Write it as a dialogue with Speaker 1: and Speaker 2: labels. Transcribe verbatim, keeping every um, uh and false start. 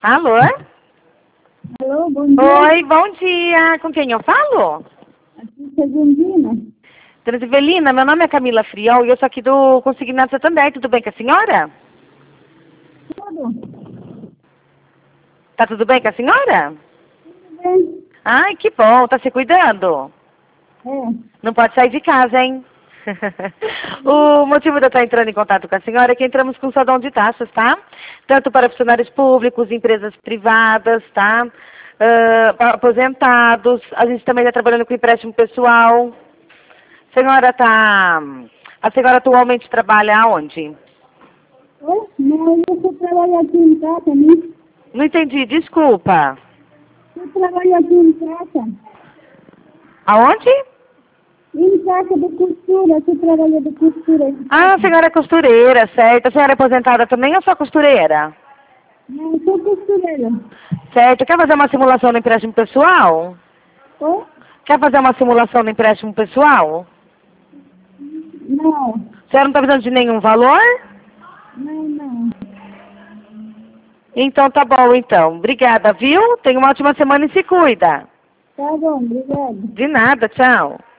Speaker 1: Alô?
Speaker 2: Alô, bom dia.
Speaker 1: Oi, bom dia. Com quem eu falo?
Speaker 2: Aqui é Transvelina.
Speaker 1: Transvelina, meu nome é Camila Friol e eu sou aqui do Consignado Santander. Tudo bem com a senhora?
Speaker 2: Tudo.
Speaker 1: Tá tudo bem com a senhora?
Speaker 2: Tudo bem.
Speaker 1: Ai, que bom. Tá se cuidando?
Speaker 2: É.
Speaker 1: Não pode sair de casa, hein? O motivo de eu estar entrando em contato com a senhora é que entramos com saldão de taxas, tá? Tanto para funcionários públicos, empresas privadas, tá? Uh, para aposentados. A gente também está trabalhando com empréstimo pessoal. A senhora tá... A senhora atualmente trabalha aonde?
Speaker 2: Oi? Não, eu só trabalho aqui em casa, né?
Speaker 1: Não entendi, desculpa.
Speaker 2: Eu trabalho aqui em casa.
Speaker 1: Aonde?
Speaker 2: Em casa de costura, eu trabalho de costura. Em
Speaker 1: Ah,
Speaker 2: casa.
Speaker 1: a senhora é costureira, certo. A senhora é aposentada também ou só costureira?
Speaker 2: Não, eu sou costureira.
Speaker 1: Certo. Quer fazer uma simulação do empréstimo pessoal?
Speaker 2: Oi?
Speaker 1: Quer fazer uma simulação do empréstimo pessoal?
Speaker 2: Não.
Speaker 1: A senhora não está precisando de nenhum valor?
Speaker 2: Não, não.
Speaker 1: Então tá bom, então. Obrigada, viu? Tenha uma ótima semana e se cuida.
Speaker 2: Tá bom, obrigada.
Speaker 1: De nada, tchau.